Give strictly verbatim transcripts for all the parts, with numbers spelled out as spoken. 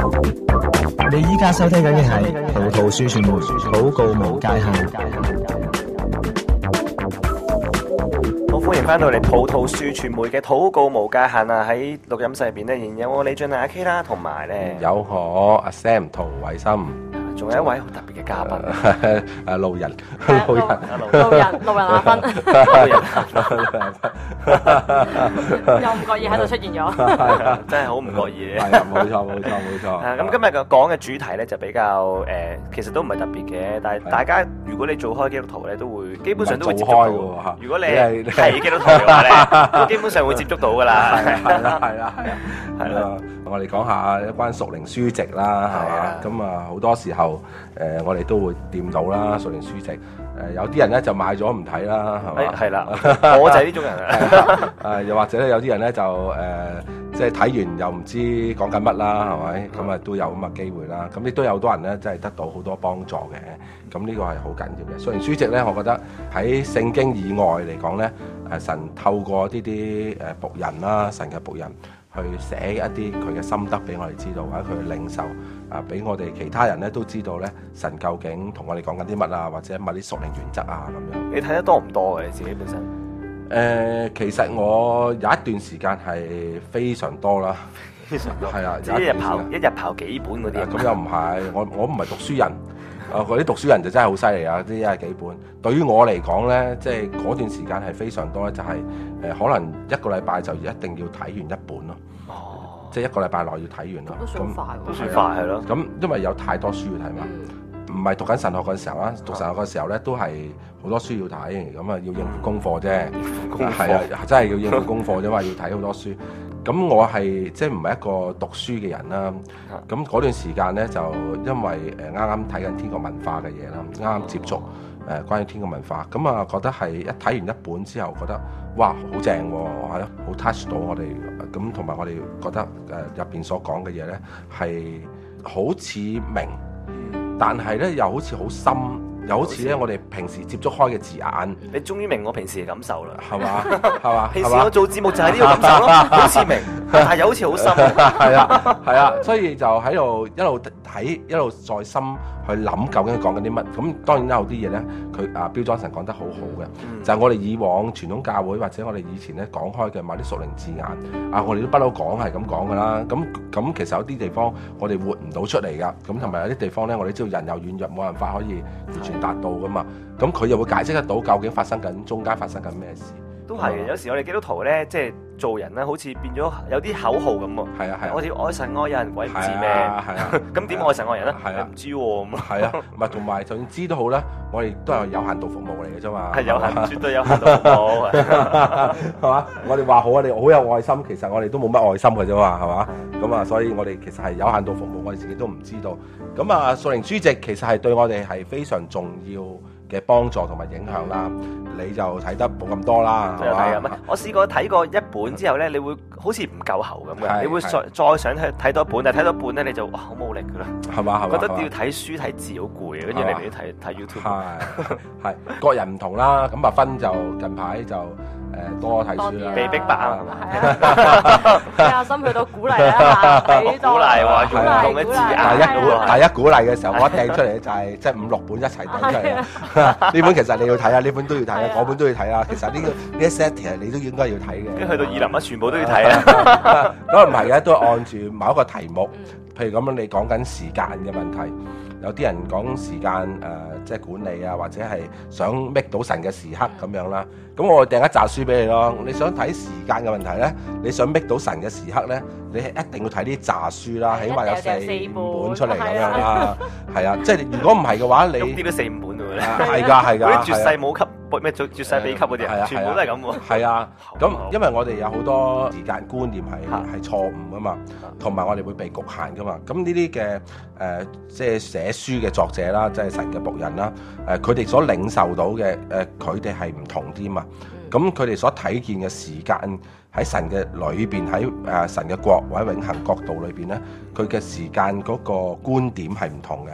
你依家收聽緊嘅係葡萄樹傳媒禱告無界限。 好，歡迎翻到嚟葡萄樹傳媒嘅禱告無界限啊！喺錄音室入邊咧，仍然有我李俊啊、阿 K 啦，同埋咧有我阿 Sam 同偉森。 仲有一位好特別嘅嘉賓， 誒路人， 路人，路人，路人阿芬， 路人又唔覺意喺度出現咗， 真係好唔覺意。 係啊，冇錯冇錯冇錯。 啊，咁今日嘅講嘅主題咧就比較誒，其實都唔係特別嘅，但係大家如果你做開基督徒咧，都會基本上都會接觸到。如果你係基督徒嘅話咧，都基本上會接觸到㗎啦。 係啦係啦係啦係啦。我哋講下一關屬靈書籍啦，係啊。咁啊好多時候誒，我哋都會掂到啦屬靈書籍。誒有啲人咧就買咗唔睇啦，係嘛？ 係啦，我就係呢種人啊。 誒又或者咧有啲人咧就誒，即係睇完又唔知講緊乜啦，係咪？咁啊都有咁嘅機會啦。咁亦都有好多人咧，真係得到好多幫助嘅。咁呢個係好緊要嘅。屬靈書籍咧，我覺得喺聖經以外嚟講咧，誒神透過呢啲誒僕人啦，神嘅僕人去寫一啲佢嘅心得俾我哋知道，或者佢嘅領受啊，俾我哋其他人咧都知道咧，神究竟同我哋講緊啲乜啊，或者某啲屬靈原則啊咁樣。 你睇得多唔多嘅？你自己本身？ 誒、呃，其實我有一段時間係非常多啦， 非常多係啊， 即係一日跑一日跑幾本嗰啲。 咁又唔係，我我唔係讀書人，啊嗰啲讀書人就真係好犀利啊！啲一日幾本，對於我嚟講咧，即係嗰段時間係非常多咧，就係、是、誒、呃、可能一個禮拜就一定要睇完一本咯。哦，即係一個禮拜內要睇完咯。 都算快喎， 都算快係咯。 咁因為有太多書要睇嘛。唔係讀緊神學嗰時候啦，讀神學嗰時候咧都係好多書要睇，咁啊要應付功課啫，係啊，真係要應付功課啫嘛，要睇好多書。咁我係即係唔係一個讀書嘅人啦。咁嗰段時間咧就因為誒啱啱睇緊天國文化嘅嘢啦，啱啱接觸誒關於天國文化，咁啊覺得係一睇完一本之後覺得哇好正喎，係咯，好 touch 到我哋，咁同埋我哋覺得誒入邊所講嘅嘢咧係好似明。但係咧，又好似好深，又好似咧，我哋平時接觸開嘅字眼。 你終於明我平時嘅感受啦， 係嘛？係嘛？ 平時我做節目就係呢個感受咯，好似明，但係又好似好深。 係啊，係啊，所以就喺度一路睇，一路再深去諗究竟佢講緊啲乜。咁當然有啲嘢咧，佢啊標莊神講得好好嘅，嗯、就係我哋以往傳統教會或者我哋以前咧講開嘅某啲屬靈字眼啊，我哋都不嬲講係咁講噶啦。咁咁其實有啲地方我哋活唔到出嚟噶，咁同埋有啲地方咧，我哋知道人有軟弱，冇辦法可以完全達到噶嘛。咁佢又會解釋得到究竟發生緊中間發生緊咩事。 都係嘅，有時我哋基督徒咧，即係做人咧，好似變咗有啲口號咁喎。 係啊係啊， 我哋愛神愛人，鬼唔知咩？ 係啊， 咁點愛神愛人咧？ 係啊， 唔知喎咁。 係啊，唔係同埋就算知都好啦，我哋都係有限度服務嚟嘅啫嘛。 係有限，絕對有限度服務。 係嘛？我哋話好，我哋好有愛心，其實我哋都冇乜愛心嘅啫嘛，係嘛？咁啊，所以我哋其實係有限度服務，我哋自己都唔知道。咁啊，屬靈書籍其實係對我哋係非常重要嘅幫助同埋影響啦，你就睇得冇咁多啦，係嘛？ 我試過睇過一本之後咧，你會好似唔夠喉咁嘅，你會再再想睇睇多一本，但係睇多一本咧，你就哇好冇力噶啦， 係嘛？ 覺得要睇書睇字好攰啊，跟住你嚟睇睇 YouTube。 係係各人唔同啦，咁阿芬就近排就誒多睇書啦， 被逼迫啊， 係啊，心去到鼓勵一下，俾鼓勵話用用嘅字眼。 第一鼓第一鼓勵嘅時候，我一掟出嚟就係即係五六本一齊掟出嚟。呢本其實你要睇啊，呢本都要睇啊，嗰本都要睇啊。其實呢個呢一 set 其實你都應該要睇嘅。 跟住去到二林啊，全部都要睇啊。 咁唔係嘅，都係按住某一個題目，譬如咁樣你講緊時間嘅問題，有啲人講時間誒，即係管理啊，或者係想搣到神嘅時刻咁樣啦。咁我訂一紮書俾你咯。你想睇時間嘅問題咧，你想搣到神嘅時刻咧，你係一定要睇啲紮書啦，起碼有四五本出嚟咁樣啦。係啊，即係如果唔係嘅話，你咁跌咗四五本㗎咧。 係㗎係㗎。 嗰啲絕世武級咩絕絕世秘笈嗰啲啊，全部都係咁喎。 係啊，咁因為我哋有好多時間觀念係係錯誤㗎嘛，同埋我哋會被局限㗎嘛。咁呢啲嘅誒，即係寫書嘅作者啦，即係神嘅僕人啦，誒佢哋所領受到嘅誒，佢哋係唔同啲嘛。咁佢哋所睇見嘅時間喺神嘅裏邊，喺誒神嘅國或者永恆國度裏邊咧，佢嘅時間嗰個觀點係唔同嘅。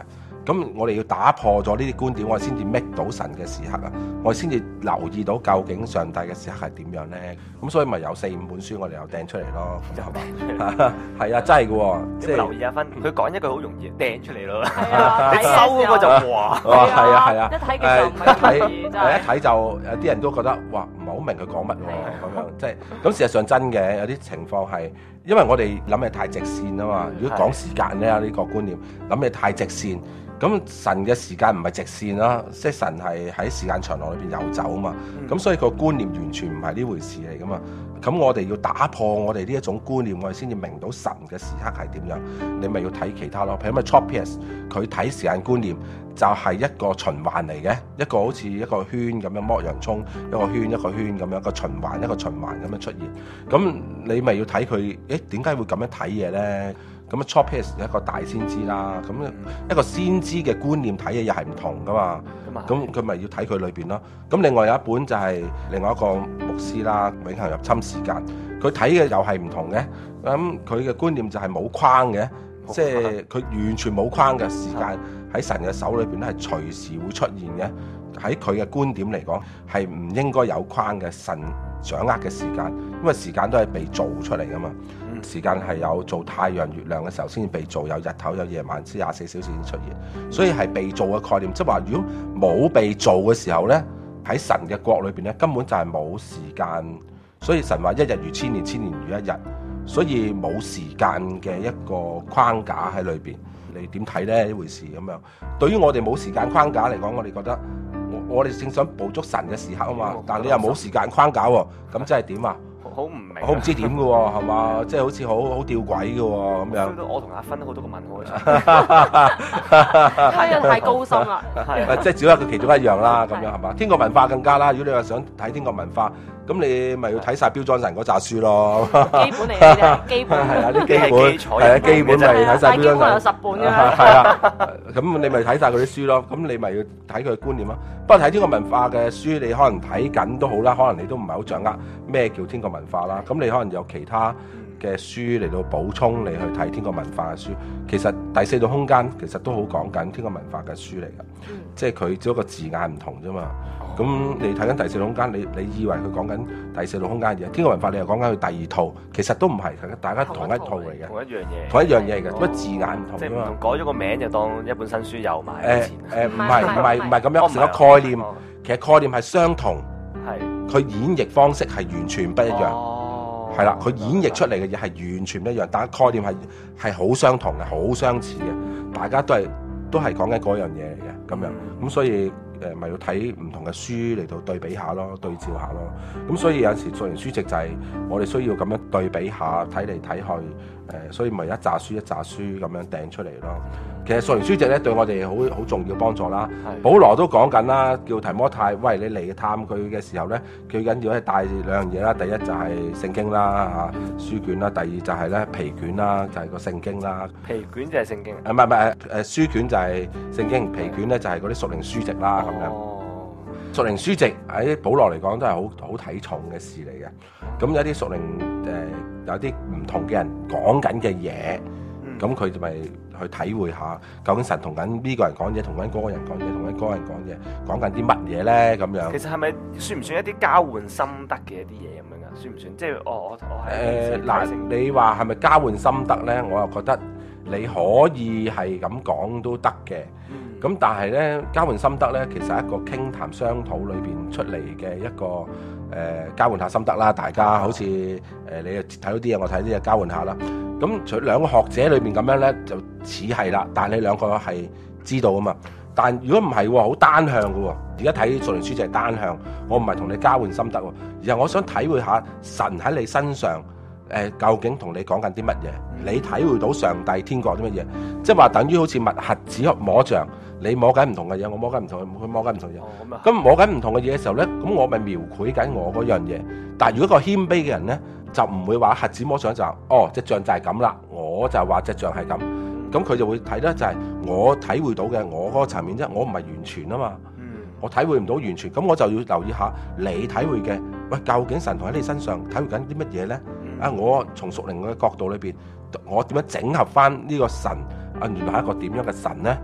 咁我哋要打破咗呢啲觀點，我哋先至 make 到神嘅時刻啊！我哋先至留意到究竟上帝嘅時刻係點樣咧？咁所以咪有四五本書我哋又掟出嚟咯，係嘛？係啊，真係嘅喎，即係留意阿芬，佢講一句好容易掟出嚟咯。 係啊， 你收嗰個就哇， 係啊係啊， 一睇嘅時候唔係咁易，真係一睇就有啲人都覺得哇唔係好明佢講乜喎咁樣，即係咁事實上真嘅有啲情況係。因為我哋諗嘢太直線啊嘛，如果講時間咧呢個觀念，諗嘢太直線，咁神嘅時間唔係直線啦，即係神係喺時間長廊裏邊遊走啊嘛，咁、嗯、所以個觀念完全唔係呢回事嚟噶嘛，咁我哋要打破我哋呢一種觀念，我哋先至明到神嘅時刻係點樣，你咪要睇其他咯，譬如咪 Tropius 佢睇時間觀念就係一個循環嚟嘅，一個好似一個圈咁樣剝洋葱，一個圈一個圈咁樣一個循環一個循環咁樣出現，咁你咪要睇佢，誒點解會咁樣睇嘢咧？咁啊 Tropius 一個大先知啦，咁一個先知嘅觀念睇嘢又係唔同噶嘛，咁佢咪要睇佢裏邊咯。咁另外有一本就係另外一個牧師啦，永恆入侵時間，佢睇嘅又係唔同嘅，咁佢嘅觀念就係冇框嘅，即係佢完全冇框嘅時間喺神嘅手裏邊咧係隨時會出現嘅，喺佢嘅觀點嚟講係唔應該有框嘅，神掌握嘅時間，因為時間都係被造出嚟噶嘛。時間係有做太陽月亮嘅時候先至被造，有日頭有夜晚先廿四小時先出現，所以係被造嘅概念。即係話如果冇被造嘅時候呢，喺神嘅國裏邊呢，根本就係冇時間。所以神話一日如千年，千年如一日，所以冇時間嘅一個框架喺裏邊。你點睇呢？呢回事咁樣？對於我哋冇時間框架嚟講，我哋覺得我我哋正想捕捉神嘅時刻啊嘛，但你又冇時間框架喎，咁即係點啊？ 好唔明， 好唔知點嘅喎，係嘛？即係好似好好吊詭嘅喎，咁樣。 我同阿芬好多個問號， 睇人太高深啦。 係，即係只係佢其中一樣啦，咁樣係嘛？天國文化更加啦。如果你話想睇天國文化，咁你咪要睇晒標裝神嗰紮書咯。 基本嚟嘅，基本係啊，啲基本係啊，基本咪睇晒標裝神。 基本有十本㗎。 係啊，咁你咪睇晒佢啲書咯。咁你咪要睇佢嘅觀念咯。不過睇天國文化嘅書，你可能睇緊都好啦，可能你都唔係好掌握咩叫天國文化啦。咁你可能有其他嘅書嚟到補充你去睇天國文化嘅書。其實第四度空間其實都好講緊天國文化嘅書嚟㗎，嗯、即係佢只不過字眼唔同啫嘛。咁、哦、你睇緊第四度空間，你你以為佢講緊第四度空間嘅嘢，天國文化你又講緊佢第二套，其實都唔係，大家同一套嚟嘅， 同一樣嘢， 同一樣嘢嘅，不過、哦、字眼唔同啫嘛。 改咗個名就當一本新書又買誒誒，唔係唔係唔係咁樣，成個概念，哦、其實概念係相同，係佢演繹方式係完全不一樣。哦係啦，佢演繹出嚟嘅嘢係完全唔一樣，但係概念係係好相同嘅，好相似嘅，大家都係都係講緊嗰樣嘢嚟嘅咁樣，咁所以誒咪、呃、要睇唔同嘅書嚟到對比下咯，對照下咯，咁所以有時做完書籍就係我哋需要咁樣對比下，睇嚟睇去，誒、呃，所以咪一紮書一紮書咁樣掟出嚟咯。其實屬靈書籍咧對我哋好好重要幫助啦。的保羅都講緊啦，叫提摩太，喂，你嚟探佢嘅時候咧，最緊要係帶兩樣嘢啦。第一就係聖經啦，嚇書卷啦；第二就係咧皮卷啦，就係、是、個聖經啦。 皮卷就係聖經。誒唔係唔係誒書卷就係聖經，皮卷咧就係嗰啲屬靈書籍啦咁、哦、樣。屬靈書籍喺保羅嚟講都係好好睇重嘅事嚟嘅。咁有啲屬靈誒、呃、有啲唔同嘅人講緊嘅嘢，咁佢就咪去體會下究竟神同緊呢個人講嘢，同緊嗰個人講嘢，同緊嗰個人講嘢，講緊啲乜嘢咧？咁樣其實係咪算唔算一啲交換心得嘅一啲嘢咁樣啊？算唔算？即係我我我係誒嗱，你話係咪交換心得咧？我又覺得你可以係咁講都得嘅。咁、嗯、但係咧，交換心得咧，其實係一個傾談商討裏邊出嚟嘅一個誒、呃、交換下心得啦。大家好似誒、呃、你睇到啲嘢，我睇啲嘢交換下啦。咁除兩個學者裏面咁樣咧，就似係啦，但係你兩個係知道啊嘛。但如果唔係喎，好單向嘅喎。而家睇屬靈書就係單向，我唔係同你交換心得喎，而係我想體會下神喺你身上誒、呃，究竟同你講緊啲乜嘢？你體會到上帝天國啲乜嘢？即係話等於好似物核子摸象，你摸緊唔同嘅嘢，我摸緊唔同，佢摸緊唔同嘢。咁、哦、摸緊唔同嘅嘢嘅時候咧，咁我咪描繪緊我嗰樣嘢。但係如果個謙卑嘅人咧，就唔會話核子摸象就哦，隻象就係咁啦，我就話隻象係咁，咁佢就會睇得就係我體會到嘅我嗰個層面啫，我唔係完全啊嘛，我體會唔到完全，咁我就要留意下你體會嘅，喂，究竟神同喺你身上體會緊啲乜嘢咧？啊，我從屬靈嘅角度裏邊，我點樣整合翻呢個神啊？原來係一個點樣嘅神咧？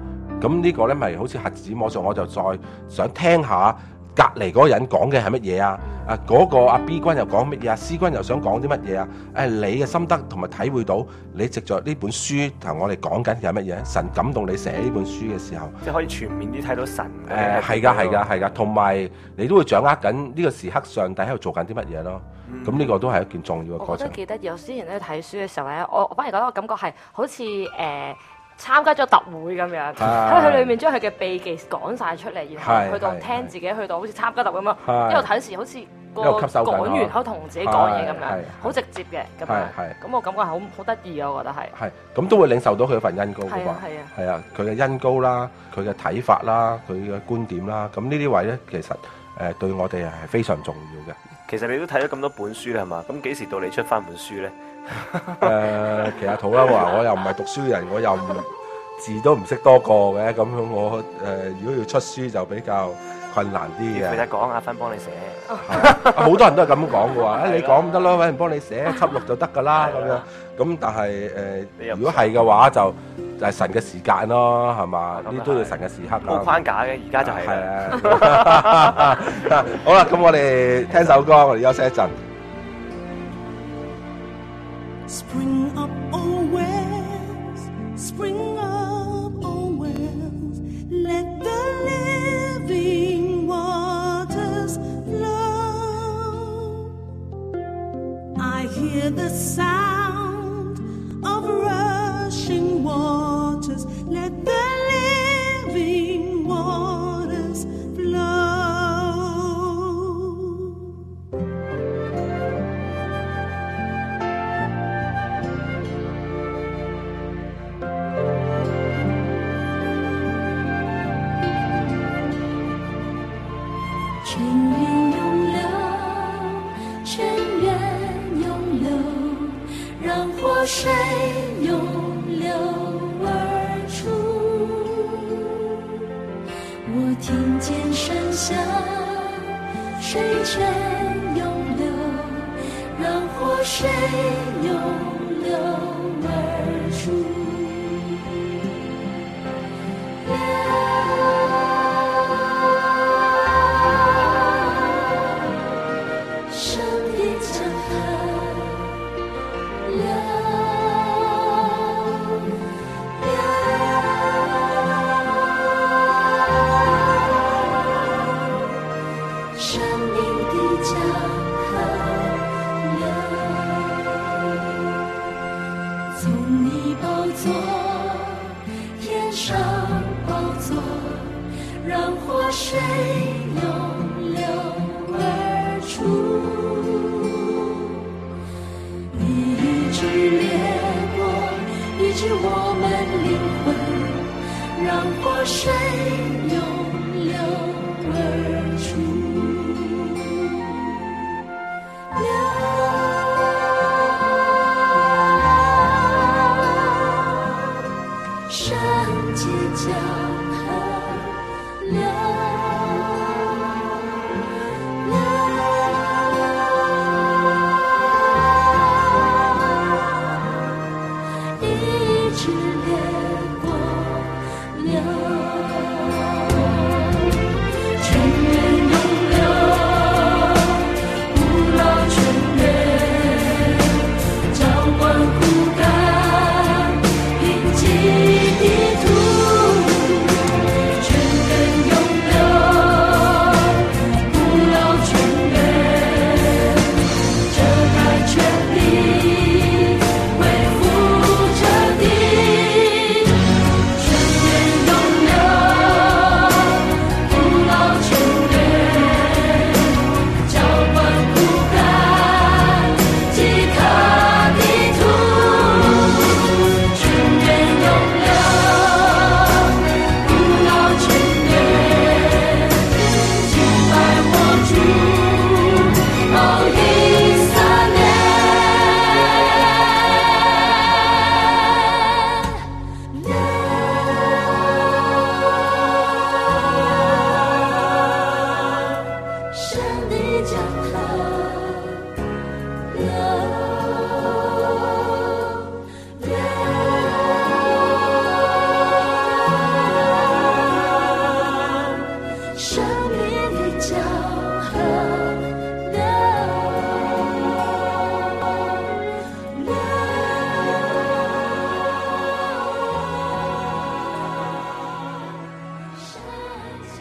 咁呢個咧咪好似核子摸索，我就再想聽下隔離嗰個人講嘅係乜嘢啊？啊嗰、那個阿 B 君又講乜嘢啊 ？C 君又想講啲乜嘢啊？誒你嘅心得同埋體會到，你藉著呢本書同我哋講緊嘅係乜嘢？神感動你寫呢本書嘅時候， 即係可以全面啲睇到神。 誒係㗎係㗎係㗎，同埋你都會掌握緊呢個時刻上帝喺度做緊啲乜嘢咯。咁呢、嗯、個都係一件重要嘅過程。 我覺得記得有之前咧睇書嘅時候咧，我我反而覺得個感覺係好似誒。呃參加咗特會咁樣，喺佢裏面將佢嘅秘技講晒出嚟，然後去到聽自己去到好似參加特會咁樣，一路睇時好似個講完喺度同自己講嘢咁樣，好直接嘅咁樣。咁我感覺係好好得意啊！我覺得係。係，咁都會領受到佢一份恩膏㗎嘛。係啊係啊。係啊，佢嘅恩膏啦，佢嘅睇法啦，佢嘅觀點啦，咁呢啲位咧，其實誒對我哋係非常重要嘅。 其實你都睇咗咁多本書啦，係嘛？咁幾時到你出翻本書咧？ 誒、呃，其實土啦話，我又唔係讀書人，我又唔字都唔識多個嘅，咁樣我誒、呃，如果要出書就比較困難啲嘅。 其實講阿芬幫你寫， 好多人都係咁講嘅話，誒你講唔得咯，揾人幫你寫輯錄就得㗎啦，咁樣。咁但係誒、呃，如果係嘅話，就就係神嘅時間咯，係嘛？呢都要神嘅時刻。 冇框架嘅，而家就係。係啊。好啦，咁我哋聽首歌，我哋休息一陣。 Spring up, oh wells, spring up, oh wells, let the living waters flow. I hear the sound of rushing waters, let the living waters flow.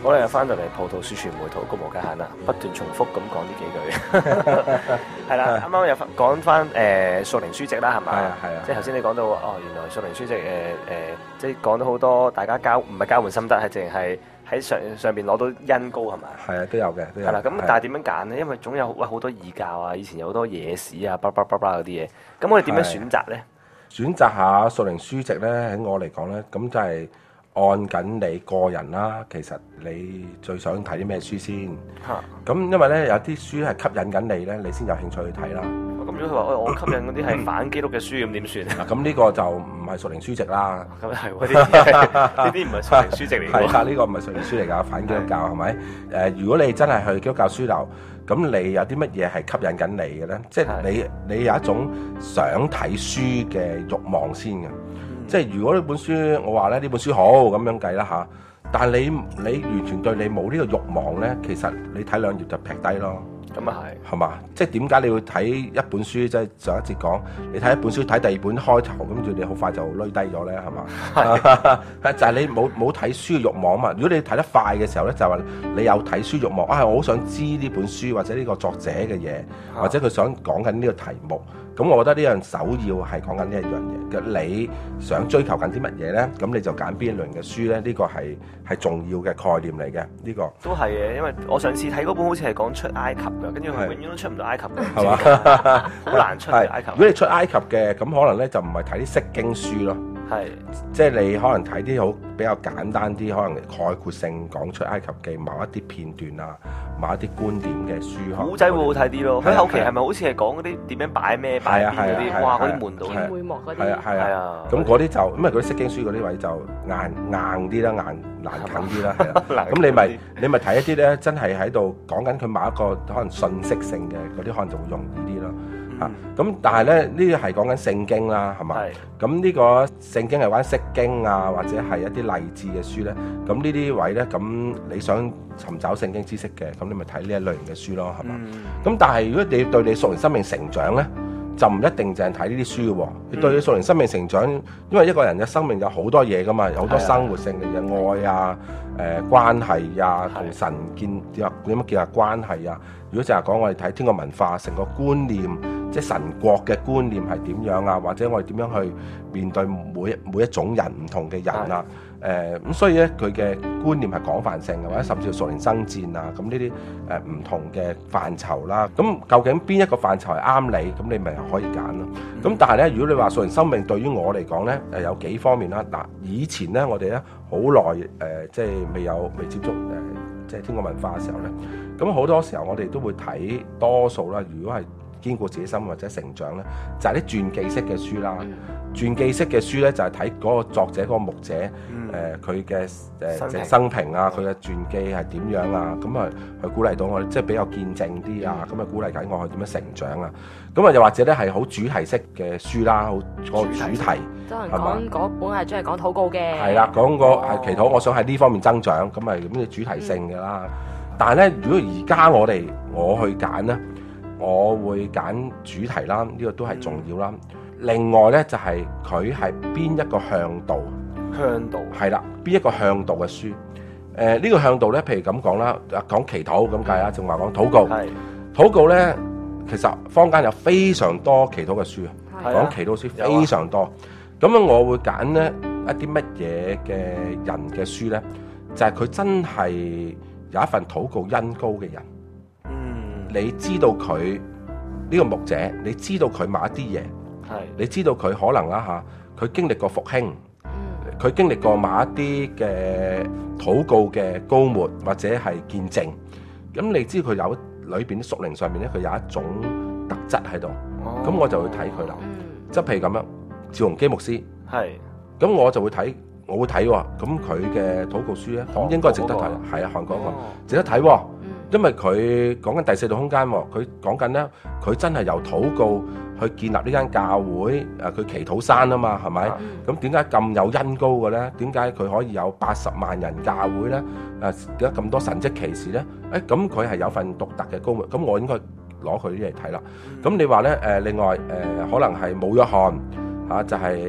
我哋又翻到嚟葡萄樹傳媒禱告無界限啦，不斷重複咁講呢幾句。係啦，啱啱又講翻誒屬靈書籍啦，係咪？ 係啊係啊。 即係頭先你講到哦，原來屬靈書籍誒誒、呃，即係講到好多大家交唔係交換心得，係淨係喺上上邊攞到恩膏係咪？係啊，都有嘅，都有。 係啦，咁但係點樣揀咧？因為總有喂好多異教啊，以前有好多野史啊，巴拉巴拉嗰啲嘢。咁我哋點樣選擇咧？選擇下屬靈書籍咧，喺我嚟講咧，咁就係按緊你個人啦。其實你最想睇啲咩書先？嚇、啊！咁因為咧有啲書係吸引緊你咧，你先有興趣去睇啦。咁如果佢話我吸引嗰啲係反基督嘅書，咁點算啊？ 咁呢個就唔係屬靈書籍啦。 咁係喎，呢啲唔係屬靈書籍嚟。 係啊，呢個唔係屬靈書嚟㗎，反基督教係咪？誒，如果你真係去基督教書樓，咁你有啲乜嘢係吸引緊你嘅咧？即係你你有一種想睇書嘅慾望先嘅。即係如果呢本書我話咧呢本書好咁樣計啦嚇，但係你你完全對你冇呢個慾望咧，其實你睇兩頁就劈低咯。 咁啊係， 係嘛？即係點解你要睇一本書？即係上一節講，你睇一本書睇第二本開頭，跟住你好快就累低咗咧，係嘛？係就係你冇冇睇書嘅慾望啊嘛！如果你睇得快嘅時候咧，就係話你有睇書慾望啊！我好想知呢本書或者呢個作者嘅嘢，或者佢想講緊呢個題目。咁我覺得呢樣首要係講緊呢一樣嘢嘅，你想追求緊啲乜嘢咧？咁你就揀邊一類嘅書咧？呢個係係重要嘅概念嚟嘅，呢個都係嘅。因為我上次睇嗰本好似係講出埃及嘅，跟住佢永遠都出唔到埃及嘅， 係嘛？ 好難出埃及。 如果你出埃及嘅，咁可能咧就唔係睇啲釋經書咯，係即係你可能睇啲好比較簡單啲，可能概括性講出埃及嘅某一啲片段啊，某一啲觀點嘅書。 古仔會好睇啲咯。佢後期係咪好似係講嗰啲點樣擺咩擺邊嗰啲？哇！嗰啲門道會幕嗰啲。 係啊係啊。咁嗰啲就因為嗰啲釋經書嗰啲位就硬硬啲啦，硬難啃啲啦。係啊。咁你咪你咪睇一啲咧，真係喺度講緊佢某一個可能信息性嘅嗰啲，可能就會容易啲咯。嚇、嗯！咁但係咧，呢啲係講緊聖經啦，係嘛？咁呢個聖經係玩釋經啊，或者係一啲勵志嘅書咧。咁呢啲位咧，咁你想尋找聖經知識嘅，咁你咪睇呢一類型嘅書咯，係嘛？咁、嗯、但係如果你對你屬靈生命成長咧，就唔一定淨係睇呢啲書嘅喎。你對你屬靈生命成長，因為一個人嘅生命有好多嘢噶嘛，有好多生活性嘅嘢，愛啊、誒、呃、關係啊，同神建點點樣建立關係啊。如果淨係講我哋睇天國文化成個觀念，即係神國嘅觀念係點樣啊？或者我哋點樣去面對每每一種人唔同嘅人啊？誒咁、呃，所以咧佢嘅觀念係廣泛性嘅，或者甚至乎屬靈爭戰啊，咁呢啲誒唔同嘅範疇啦。咁究竟邊一個範疇係啱你？咁你咪可以揀咯。咁、嗯、但係咧，如果你話屬靈生命對於我嚟講咧，誒有幾方面啦。嗱，以前咧我哋咧好耐誒，即係未有未接觸誒、呃，即係天國文化嘅時候咧，咁好多時候我哋都會睇多數啦。如果係堅固自己心或者成長咧，就係、是、啲傳記式嘅書啦。嗯、傳記式嘅書咧，就係睇嗰個作者嗰個牧者，誒佢嘅誒生平啊，佢嘅傳記係點樣啊？咁啊，去鼓勵到我哋，即係比較見證啲啊。咁啊，鼓勵緊我去點樣成長啊？咁啊，又或者咧係好主題式嘅書啦，好個主題。 多人講嗰本係專係講禱告嘅。 係啦，講個係祈禱，我想喺呢方面增長，咁咪咁嘅主題性嘅啦。嗯、但係咧，如果而家我哋我去揀咧，我會揀主題啦，呢、這個都係重要啦。嗯、另外咧就係佢係邊一個向度？ 向度係啦，邊一個向度嘅書？誒、呃、呢、這個向度咧，譬如咁講啦，講祈禱咁計啊，正話講禱告。係禱告咧，其實坊間有非常多祈禱嘅書，講、啊、祈禱書非常多。咁樣、啊、我會揀咧一啲乜嘢嘅人嘅書咧，就係、是、佢真係有一份禱告恩膏嘅人。你知道佢呢個牧者，你知道佢某一啲嘢，係你知道佢可能啦嚇，佢經歷過復興，佢經歷過某一啲嘅禱告嘅膏抹或者係見證，咁你知佢有裏邊啲屬靈上面咧，佢有一種特質喺度，咁、哦、我就會睇佢啦。即係譬如咁樣，趙鏞基牧師，係咁我就會睇，我會睇喎。咁佢嘅禱告書咧，咁應該值得睇，係啊，韓國個值得睇喎。因為佢講緊第四度空間喎，佢講緊咧，佢真係由禱告去建立呢間教會，誒佢祈禱山啊嘛，係咪？咁點解咁有恩膏嘅咧？點解佢可以有八十萬人教會咧？誒點解咁多神蹟奇事咧？誒咁佢係有份獨特嘅膏抹，咁我應該攞佢啲嚟睇啦。咁、嗯、你話咧誒，另外誒、呃、可能係武約翰嚇，就係、是、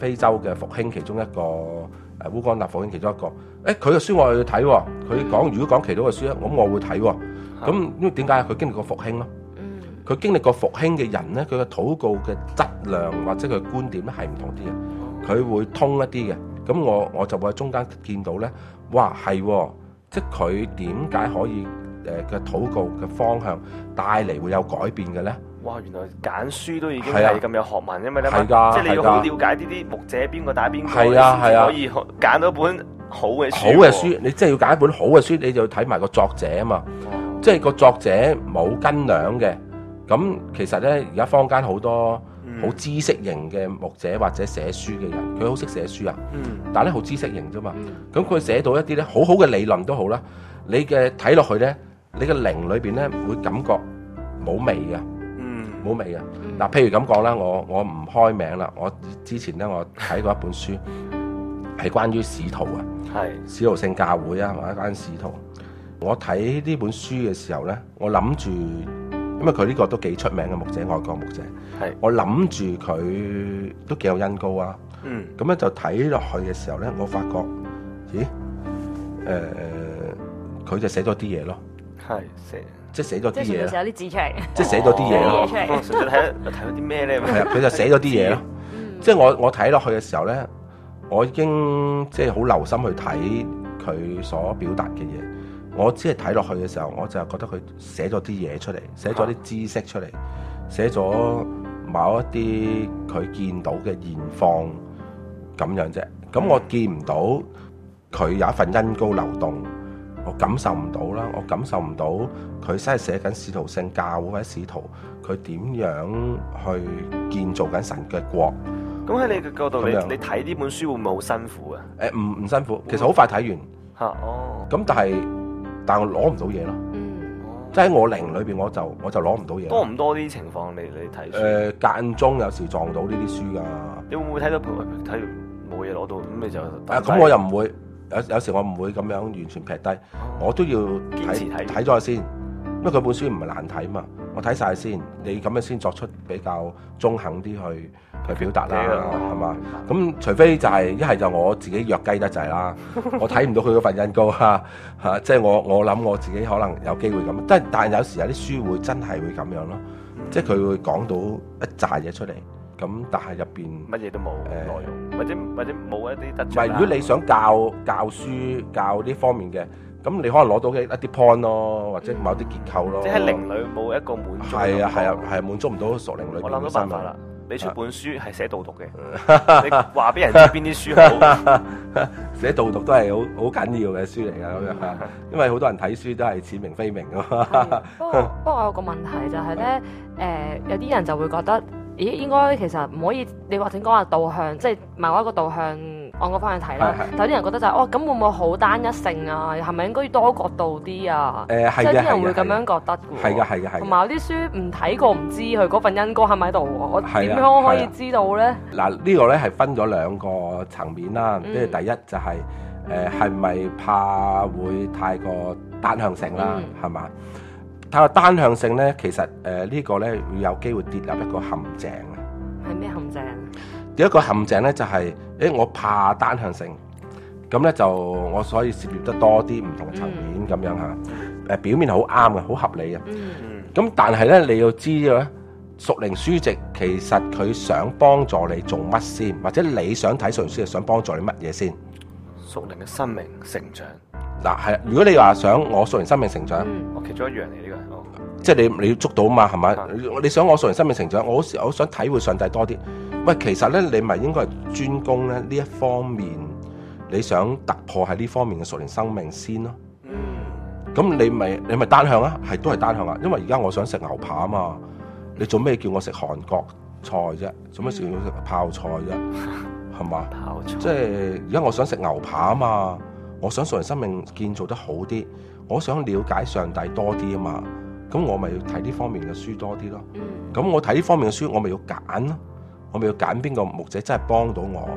非洲嘅復興其中一個誒烏干達復興其中一個，誒佢嘅書我要睇喎，佢講如果講祈禱嘅書咧，咁我會睇喎。咁因為點解佢經歷過復興咯？佢經歷過復興嘅人咧，佢嘅禱告嘅質量或者佢嘅觀點咧係唔同啲嘅，佢會通一啲嘅。咁我我就會喺中間見到咧，哇係喎，即係佢點解可以誒嘅禱告嘅方向帶嚟會有改變嘅咧？哇！ 原來揀書都已經係咁有學問，因為咧， 即係你要好了解呢啲牧者邊個打邊個， 係啊係啊， 可以揀到一本好嘅書。 好嘅書，你真係要揀一本好嘅書，你就要睇埋個作者啊嘛。即係個作者冇斤兩嘅。咁其實咧，而家坊間好多好知識型嘅牧者或者寫書嘅人，佢好識寫書啊。嗯、但係咧好知識型啫嘛。咁佢、嗯、寫到一啲咧好好嘅理論都好啦。你嘅睇落去咧，你嘅靈裏邊咧會感覺冇味嘅。冇味嘅。嗱，譬如咁講啦，我我唔開名啦。我之前咧，我睇過一本書，係關於使徒啊，係使徒性教會啊，或者關於使徒。我睇呢本書嘅時候咧，我諗住，因為佢呢個都幾出名嘅牧者，外國牧者。係我諗住佢都幾有恩膏啊。嗯。咁咧就睇落去嘅時候咧，我發覺，咦？誒、呃，佢就寫咗啲嘢咯。係寫。即係寫咗啲嘢， 寫咗啲字出嚟， 即係寫咗啲嘢咯。 純粹睇睇到啲咩咧？ 係啊，佢就寫咗啲嘢咯。即係我我睇落去嘅時候咧，我已經即係好留心去睇佢所表達嘅嘢。我只係睇落去嘅時候，我就係覺得佢寫咗啲嘢出嚟，寫咗啲知識出嚟，寫咗某一啲佢見到嘅現況咁樣啫。咁我見唔到佢有一份恩膏流動。我感受唔到啦，我感受唔到佢真係寫緊使徒性教會或者使徒，佢點樣去建造緊神嘅國。 咁喺你嘅角度，你你睇呢本書會唔會好辛苦啊？ 誒唔唔辛苦，其實好快睇完嚇哦。 咁但係但係我攞唔到嘢咯。嗯，即係喺我靈裏邊我就我就攞唔到嘢。 多唔多啲情況你你睇書？誒、 呃、間中有時撞到呢啲書㗎。 你會唔會睇到睇完冇嘢攞到咁你就？ 啊咁我又唔會。有有時我唔會咁樣完全劈低，我都要睇睇咗先，因為佢本書唔係難睇嘛，我睇晒先，你咁樣先作出比較中肯啲去去表達啦，係嘛？咁除非就係一係就我自己弱雞得滯啦，我睇唔到佢嗰份恩膏嚇嚇，即係我我諗我自己可能有機會咁，即係但係有時有啲書會真係會咁樣咯，即係佢會講到一紮嘢出嚟。咁但係入邊乜嘢都冇內容，或者或者冇一啲得。 唔係，如果你想教教書教呢方面嘅，咁你可能攞到嘅一啲 point 咯，或者某啲結構咯。 即係靈裏冇一個滿足。 係啊係啊係啊，滿足唔到屬靈裏邊嘅心。 我諗到辦法啦，你出本書係寫導讀嘅，你話俾人知邊啲書好。 寫導讀都係好好緊要嘅書嚟㗎咁樣，因為好多人睇書都係似明非明㗎嘛。 不過不過我有個問題就係咧，誒有啲人就會覺得。咦，應該其實唔可以，你或者講話導向，即係某一個導向按個方向睇啦。但有啲人覺得就係、是，哦，咁會唔會好單一性啊？係咪應該多角度啲啊？誒、呃，係嘅，即係啲人會咁樣覺得嘅喎。係嘅，係嘅，係。同埋有啲書唔睇過唔知佢嗰份恩膏喺咪喺度喎，我點樣可以知道咧？嗱，呢個咧係分咗兩個層面啦。即係、嗯、第一就係誒係咪怕會太過單向性啦？係嘛、嗯？睇下單向性咧，其實誒、呃這個、呢個咧會有機會跌入一個陷阱嘅。 係咩陷阱？ 第一個陷阱咧就係、是，誒、欸、我怕單向性，咁咧就我所以涉獵得多啲唔同嘅層面咁、嗯、樣嚇。誒、呃、表面好啱嘅，好合理嘅。嗯。咁但係咧，你要知咧，屬靈書籍其實佢想幫助你做乜先，或者你想睇屬靈書係想幫助你乜嘢先？ 屬靈嘅生命成長。 嗱係，如果你話想我屬靈生命成長， 我、嗯、其中一樣嚟呢個， 即係你你要捉到嘛係咪？嗯、你想我屬靈生命成長，我好時我想體會上帝多啲。喂，其實咧你咪應該係專攻咧呢一方面，你想突破喺呢方面嘅屬靈生命先咯。嗯，咁你咪你咪單向啊？係都係單向啊？因為而家我想食牛扒啊嘛，你做咩叫我食韓國菜啫？做咩叫我食泡菜啫？係嘛？泡菜，即係而家我想食牛扒啊嘛。我想屬靈生命建造得好啲，我想了解上帝多啲啊嘛，咁我咪要睇呢方面嘅書多啲咯。咁、嗯、我睇呢方面嘅書，我咪要揀咯，我咪要揀邊個牧者真係幫到我，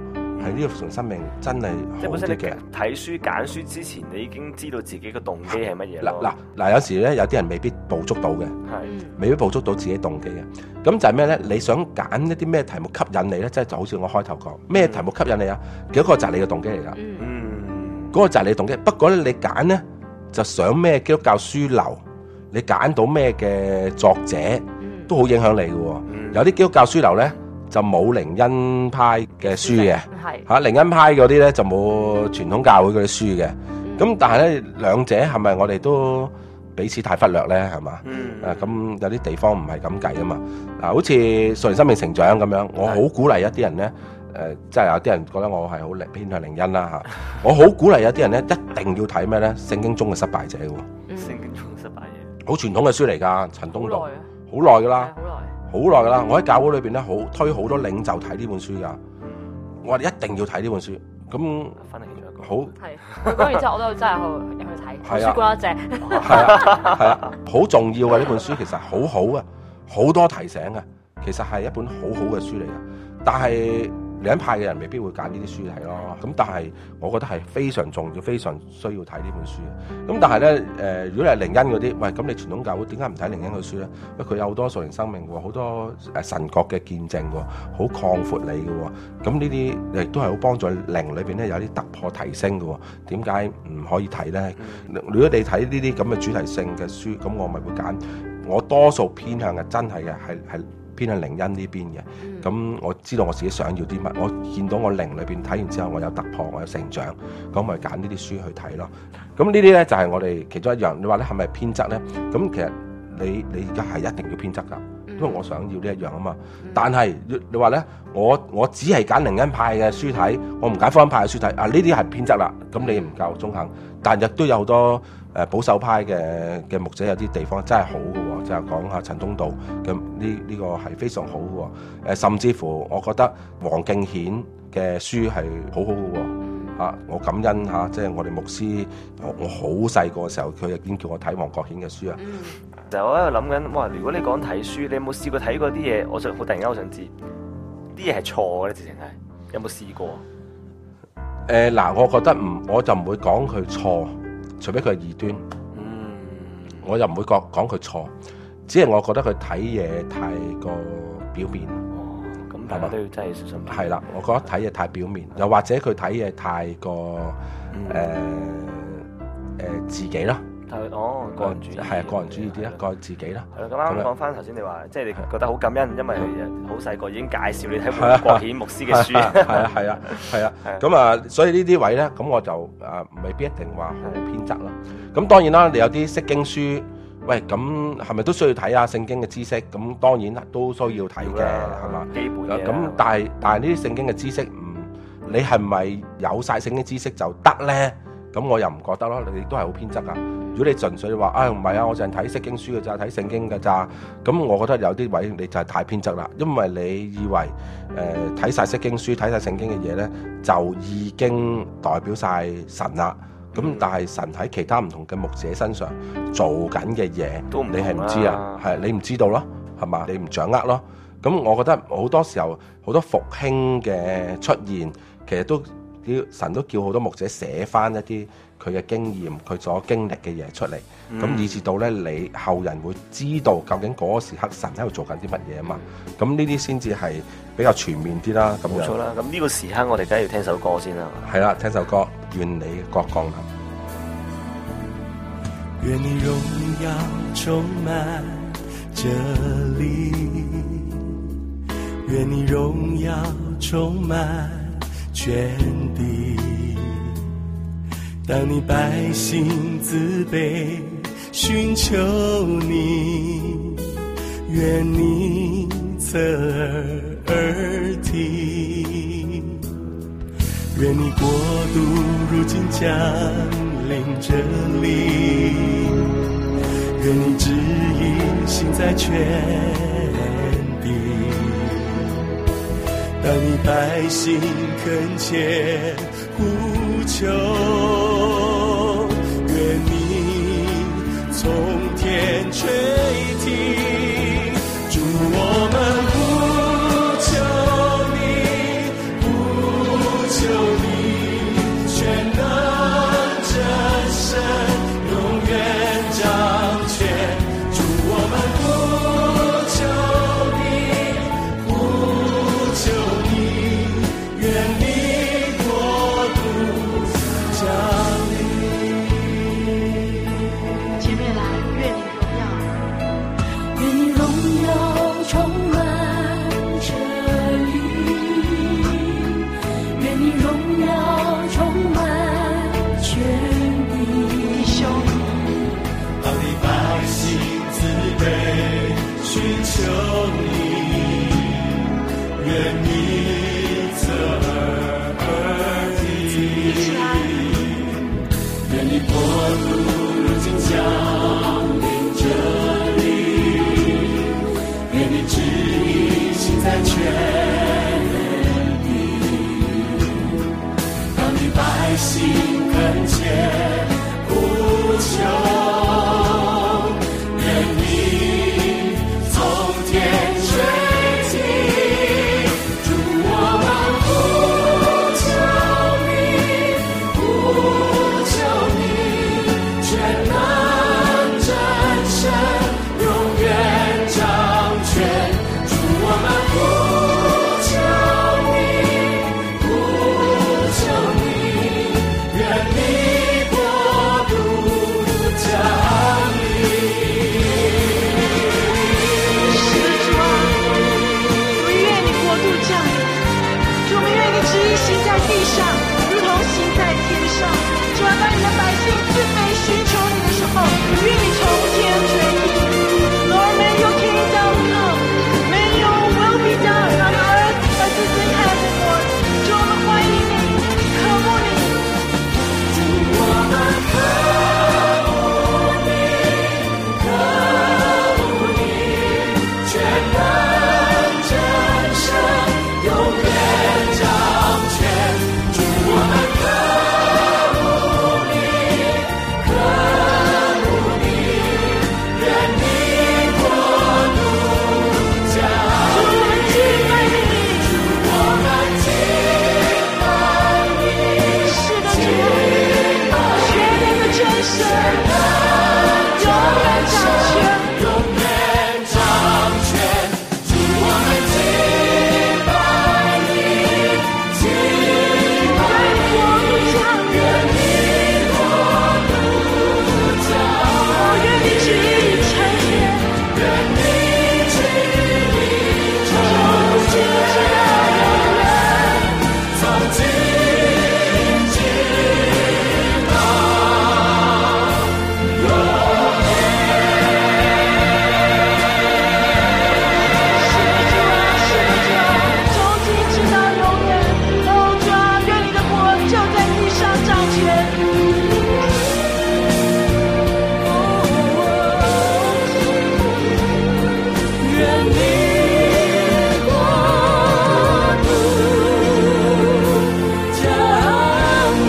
係呢個從生命真係好啲嘅。 睇書揀書之前，你已經知道自己嘅動機係乜嘢咯。 嗱嗱嗱，有時咧有啲人未必捕捉到嘅， 係未必捕捉到自己動機嘅。咁就係咩咧？你想揀一啲咩題目吸引你咧？即係就好似我開頭講，咩題目吸引你啊？嗰個就係你嘅動機嚟㗎。 嗯， 嗰個就係你嘅動機。不過咧，你揀咧就想咩基督教書流，你揀到咩嘅作者都好影響你嘅。有啲基督教書流咧就冇靈恩派嘅書嘅，嚇靈恩派嗰啲咧就冇傳統教會嗰啲書嘅。咁但係咧兩者係咪我哋都彼此太忽略咧？係嘛？誒咁有啲地方唔係咁計啊嘛。嗱，好似屬靈生命成長咁樣，我好鼓勵一啲人咧，誒即係有啲人覺得我係好靈偏向靈恩啦嚇。我好鼓勵有啲人咧一定要睇咩咧？聖經中嘅失敗者喎。聖經中嘅失敗者，好傳統嘅書嚟㗎，陳東道，好耐㗎啦。好耐噶啦，我喺教會裏邊咧，好推好多領袖睇呢本書噶。我哋一定要睇呢本書。咁分享其中一個好係。佢講完之後，我都真係去去睇。書館一隻。 係啊係啊，好重要嘅呢本書，其實好好啊，好多提醒啊。其實係一本好好嘅書嚟嘅，但係靈恩派嘅人未必會揀呢啲書睇咯。咁但係我覺得係非常重要、非常需要睇呢本書嘅。咁但係咧誒，如果你係靈恩嗰啲，喂咁你傳統教會點解唔睇靈恩嘅書咧？喂，佢有好多屬靈生命喎，好多誒神國嘅見證喎，好擴闊你嘅喎。咁呢啲亦都係好幫助靈裏邊咧有啲突破提升嘅喎。點解唔可以睇咧？嗯、如果你睇呢啲咁嘅主題性嘅書，咁我咪會揀。我多數偏向嘅真係嘅係係。偏向靈恩呢邊嘅，咁、嗯、我知道我自己想要啲乜，我見到我靈裏邊睇完之後，我有突破，我有成長，咁咪揀呢啲書去睇咯。咁呢啲咧就係、是、我哋其中一樣。你話咧係咪偏執咧？咁其實你你而家係一定要偏執㗎，因為我想要呢一樣啊嘛。嗯、但係你話咧，我我只係揀靈恩派嘅書睇，我唔揀福音派嘅書睇，啊呢啲係偏執啦。咁你唔夠中肯，但亦都有好多。誒保守派嘅嘅牧者有啲地方真係好嘅喎，即係講下陳東道嘅呢呢個係非常好嘅喎。誒甚至乎我覺得黃敬顯嘅書係好好嘅喎。嚇我感恩嚇，即係我哋牧師，我我好細個嘅時候，佢已經叫我睇黃國顯嘅書啊。 就我喺度諗緊，哇！如果你講睇書，你有冇試過睇過啲嘢？我想，我突然間好想知，啲嘢係錯嘅咧，直情係有冇試過？ 誒嗱、呃，我覺得唔，我就唔會講佢錯。除非佢係異端，嗯，我又唔會講講佢錯，只係我覺得佢睇嘢太過表面。 哦，咁大家都要真係小心。 係啦，我覺得睇嘢太表面，又或者佢睇嘢太過誒誒、嗯呃呃、自己啦。 哦，個人主義係啊，個人主義啲啊，個人自己啦。 係咯，咁啱講翻頭先，你話即係你覺得好感恩，因為好細個已經介紹你睇黃國顯牧師嘅書。 係啊，係啊，係啊。咁啊，所以呢啲位咧，咁我就啊未必一定話好偏執咯。咁當然啦，你有啲釋經書，喂，咁係咪都需要睇下聖經嘅知識？咁當然都需要睇嘅，係嘛？ 基本嘅。 咁但係但係呢啲聖經嘅知識，唔你係咪有晒聖經知識就得咧？咁我又唔覺得咯，你都係好偏執噶。如果你純粹話啊唔係啊，我淨係睇釋經書嘅咋，睇聖經嘅咋，咁我覺得有啲位你就係太偏執啦。因為你以為誒睇晒釋經書、睇晒聖經嘅嘢咧，就已經代表晒神啦。咁、嗯、但係神喺其他唔同嘅牧者身上做緊嘅嘢，你係唔知啊？係你唔知道咯，係嘛？你唔掌握咯。咁我覺得好多時候好多復興嘅出現，其實都神都叫好多牧者寫翻一啲佢嘅經驗，佢所經歷嘅嘢出嚟，咁、嗯、以至到咧你後人會知道究竟嗰個時刻神喺度做緊啲乜嘢啊嘛，咁呢啲先至係比較全面啲啦。咁冇錯啦，咁呢個時刻我哋梗係要聽首歌先啦。 係啦，聽首歌，願你國降臨。 願你榮耀充滿這裡，願你榮耀充滿全地，當你百姓自卑尋求你，願你側耳而聽，願你國度如今降臨這裡，願你旨意行在全地，當你百姓懇切呼求，願你從天垂聽，主我們呼求你，呼求耀充滿全地。當你百姓自卑尋求你，願你側耳而聽，願你國度如今降臨這裡，願你旨意行在全地。當你百姓懇切呼求，願你從天垂聽，主我們呼求你，呼求你，全能戰勝，永遠掌權。主我們呼求你，呼求你，願你國度降臨。 是主啊，我願你國度降臨，主我們願你旨意行在地上，如同行在天上。主啊，當你的百姓自卑尋求你的時候，願你從天垂聽。Lord, may your kingdom come, may your will be done on earth as it is in heaven, Lord. 主我們歡迎你，渴慕你。 主我們渴慕你，渴慕你，全能戰勝，永遠掌權。主我們渴慕你，渴慕你，願你國度降臨。主我們敬拜你， 是的，主啊，全能的真神，永遠掌權。 永遠掌權。主我們敬拜你，敬拜你，願你國度降臨。 願你旨意成全， 願你旨意成全，從今直到永遠。 是的，主啊，從今直到永遠。哦，主啊，願你的國就在地上掌權。 願你國度降臨。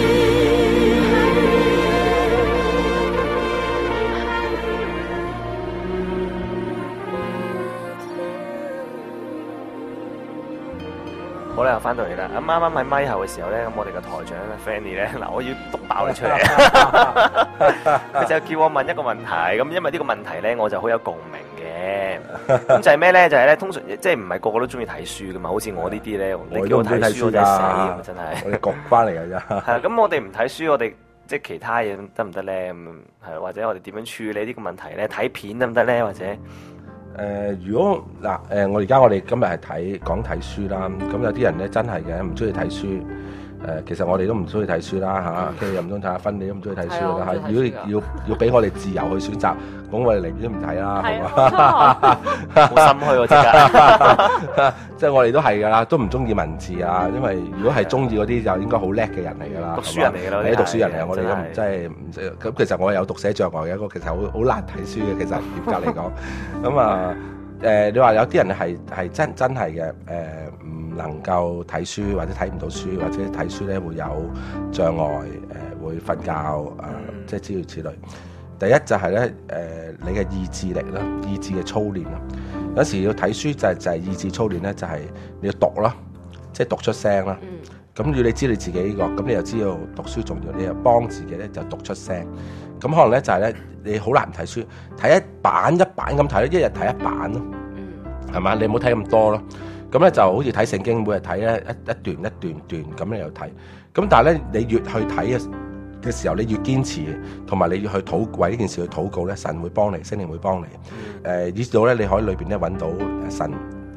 好啦，又翻到嚟啦。咁啱啱喺咪後嘅時候咧，咁我哋嘅台長咧 Fanny 咧，嗱我要篤爆你出嚟，佢就叫我問一個問題。咁因為呢個問題咧，我就好有共鳴嘅。咁就係咩咧？就係咧，通常即係唔係個個都中意睇書噶嘛？好似我呢啲咧，你叫我睇書我真係死，真係。 我哋焗翻嚟㗎啫。 係啊，咁我哋唔睇書，我哋即係其他嘢得唔得咧？咁係或者我哋點樣處理呢個問題咧？睇片得唔得咧？或者？ 誒、呃，如果嗱誒、呃，我而家我哋今日係睇講睇書啦，咁有啲人咧真係嘅唔中意睇書，誒、呃，其實我哋都唔中意睇書啦嚇，佢又唔中意睇下分，你都唔中意睇書啦嚇。如果要要俾我哋自由去選擇，咁我哋寧願唔睇啦，係嘛？ 好心虛喎，即係， 即係我哋都係㗎啦，都唔中意文字啊，因為如果係中意嗰啲就應該好叻嘅人嚟㗎啦， 讀書人嚟㗎啦， 係讀書人嚟，我哋都唔真係唔識。咁其實我有讀寫障礙嘅，一個其實好好難睇書嘅，其實嚴格嚟講，咁啊誒，你話有啲人係係真真係嘅誒，唔能夠睇書或者睇唔到書，或者睇書咧會有障礙，誒、呃、會瞓覺啊、呃，即係諸如此類。第一就係咧誒，你嘅意志力啦，意志嘅操練啦。有時要睇書就係、就係、意志操練咧，就係、係、你要讀啦，即係讀出聲啦。咁如果你知你自己呢、呢個，咁你又知道讀書重要，你又幫自己咧就讀出聲。咁可能咧就係咧，你好難睇書，睇一版一版咁睇，一日睇一版咯，係嘛？你唔好睇咁多咯。咁咧就好似睇聖經，每日睇咧一一段一段段咁你又睇。咁但係咧，你越去睇嘅嘅時候，你越堅持，同埋你要去禱為呢件事去禱告咧，神會幫你，聖靈會幫你。誒、呃，以至到咧你可以裏邊咧揾到神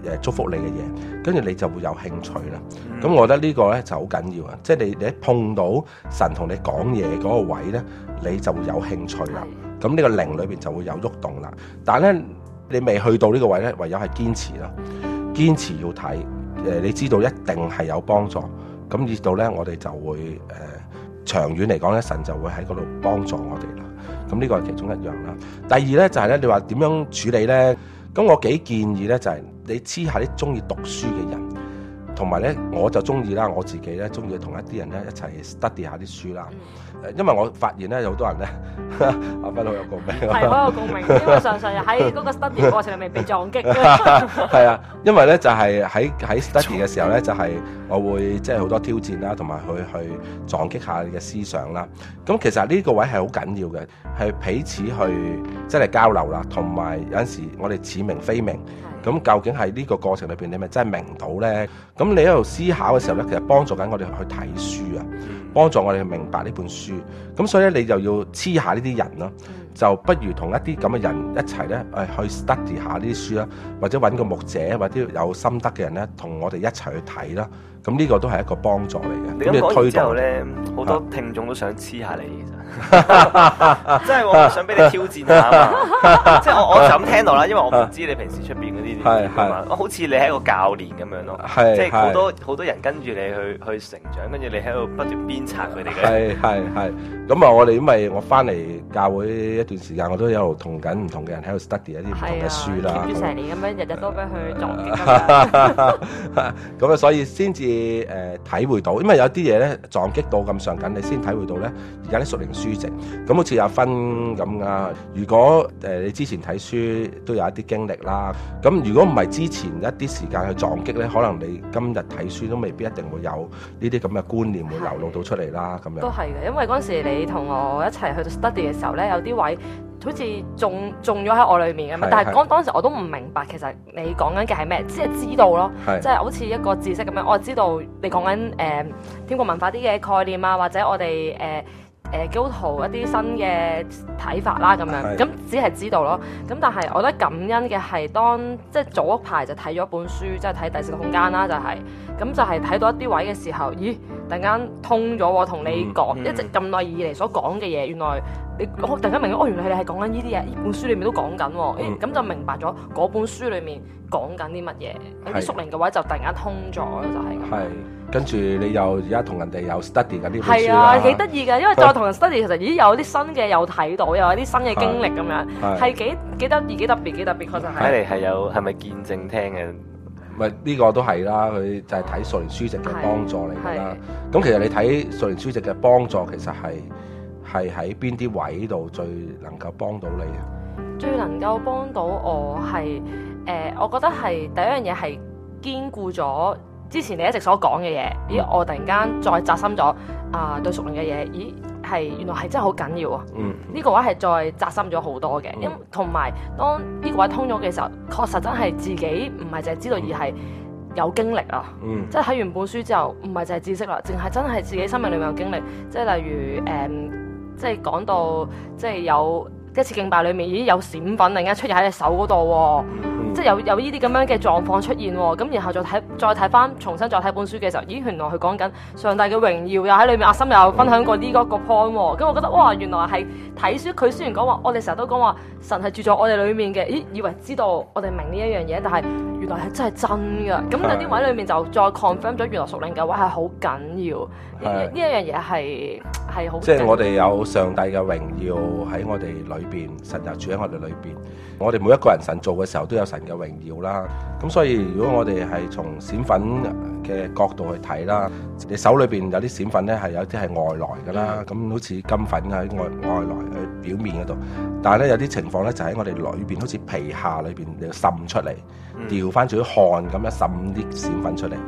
誒祝福你嘅嘢，跟住你就會有興趣啦。咁、嗯、我覺得呢個咧就好緊要啊！即係你你一碰到神同你講嘢嗰個位咧，你就會有興趣啦。咁呢個靈裏邊就會有喐動啦。但係咧，你未去到呢個位咧，唯有係堅持啦。堅持要睇誒，你知道一定係有幫助。咁以到咧，我哋就會誒、呃、長遠嚟講咧，神就會喺嗰度幫助我哋啦。咁呢個係其中一樣啦。第二咧就係、是、咧，你話點樣處理咧？咁我幾建議咧，就係、是、你黐下啲中意讀書嘅人，同埋咧我就中意啦，我自己咧中意同一啲人咧一齊 study 下啲書啦。誒，因為我發現咧有好多人咧，阿芬好有共鳴， 係好有共鳴，因為常常喺嗰個 study 過程裏面被撞擊嘅。 係啊，因為咧就係喺喺 study 嘅時候咧，就係、是、我會即係好多挑戰啦，同埋去去撞擊下你嘅思想啦。咁其實呢個位係好緊要嘅，係彼此去即係交流啦，同埋有陣時我哋似明非明。咁究竟係呢個過程裏邊，你咪真係明到咧？咁你喺度思考嘅時候咧，其實幫助緊我哋去睇書啊，幫助我哋去明白呢本書。咁所以咧，你就要黐下呢啲人咯，就不如同一啲咁嘅人一齊咧，誒去 study 下呢啲書啦，或者揾個牧者或者有心得嘅人咧，同我哋一齊去睇啦。咁呢個都係一個幫助嚟嘅。 你咁講完之後咧，好多聽眾都想黐下你其實，即係我想俾你挑戰下啊嘛。即係我我就咁聽到啦，因為我唔知你平時出邊嗰啲點㗎嘛。我好似你係一個教練咁樣咯，即係好多好多人跟住你去去成長，跟住你喺度不斷鞭策佢哋嘅。 係係係。咁啊，我哋因為我翻嚟教會一段時間，我都一路同緊唔同嘅人喺度 study 一啲唔同嘅書啦。 keep 住成年咁樣，日日都俾佢撞擊。 咁啊，所以先至。誒、呃、體會到，因為有啲嘢咧撞擊到咁上緊，你先體會到咧。而家啲屬靈書籍，咁好似阿芬咁啊。如果誒、呃、你之前睇書都有一啲經歷啦，咁如果唔係之前一啲時間去撞擊咧，可能你今日睇書都未必一定會有呢啲咁嘅觀念會流露到出嚟啦。咁樣都係嘅，因為嗰陣時你同我一齊去到 study 嘅時候咧，有啲位好似中中咗喺我裏面咁，但係當當時我都唔明白其實你講緊嘅係咩，只係知道咯，即係好似一個知識咁樣，我知道你講緊誒天國文化啲嘅概念啊，或者我哋誒誒基督徒一啲新嘅睇法啦咁樣，咁只係知道咯。咁但係我覺得感恩嘅係當即係早一排就睇咗本書，即係睇第四個空間啦，就係、是、咁就係睇到一啲位嘅時候，咦突然間通咗喎，同你講、嗯嗯、一直咁耐以嚟所講嘅嘢，原來你我突然間明咗，哦原來你係講緊呢啲嘢，呢本書裏面都講緊喎，咁、嗯欸、就明白咗嗰本書裏面講緊啲乜嘢，有啲屬靈嘅位就突然間通咗咯，就係、是。係，跟住你又而家同人哋有 study 緊呢本書啦。係啊，幾得意㗎，因為再同人 study 其實已經有啲新嘅有睇到，又有啲新嘅經歷咁樣，係幾幾得意、幾特別、幾特別，確實係。睇嚟係有係咪見證聽嘅？咪呢個都係啦，佢就係睇屬靈書籍嘅幫助嚟㗎啦。咁其實你睇屬靈書籍嘅幫助，其實係係喺邊啲位度最能夠幫到你啊？最能夠幫到我係誒、呃，我覺得係第一樣嘢係堅固咗之前你一直所講嘅嘢。咦，我突然間再扎心咗啊、呃，對屬靈嘅嘢，咦係原來係真係好緊要啊！嗯，呢、呢個位係再扎心咗好多嘅，因同埋當呢個位通咗嘅時候，確實真係自己唔係淨係知道，而係有經歷啊！嗯，即係睇完本書之後，唔係淨係知識啦，淨係真係自己生命裏面有經歷。即係例如誒、嗯，即係講到即係有一次敬拜裏面，咦有閃粉突然間出現喺隻手嗰度喎。即係有有呢啲咁樣嘅狀況出現喎，咁然後再睇再睇翻重新再睇本書嘅時候，咦原來佢講緊上帝嘅榮耀又喺裏面，阿森又分享過呢個個 point 喎，咁我覺得哇原來係睇書，佢雖然講話我哋成日都講話神係住在我哋裏面嘅，咦以為知道我哋明呢一樣嘢，但係原來係真係真㗎，咁有啲位裏面就再 confirm 咗原來屬靈嘅位係好緊要，呢一樣嘢係係好。即係我哋有上帝嘅榮耀喺我哋裏邊，神就住喺我哋裏邊，我哋每一個人神做嘅時候都有神嘅榮耀啦，咁所以如果我哋係從閃粉嘅角度去睇啦，你手裏邊有啲閃粉咧係有啲係外來噶啦，咁、嗯、好似金粉喺外外來喺表面嗰度，但係咧有啲情況咧就喺我哋裏邊，好似皮下裏邊滲出嚟，掉翻住啲汗咁樣滲啲閃粉出嚟，